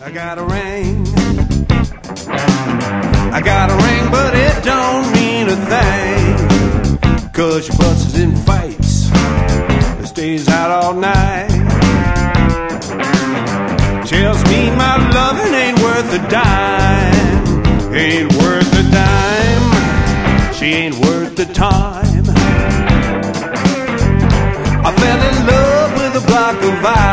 I got a ring. I got a ring, but it don't mean a thing. 'Cause she busts in fights, stays out all night. Tells me my loving ain't worth a dime. Ain't worth a dime. She ain't worth the time. I fell in love with a block of ice.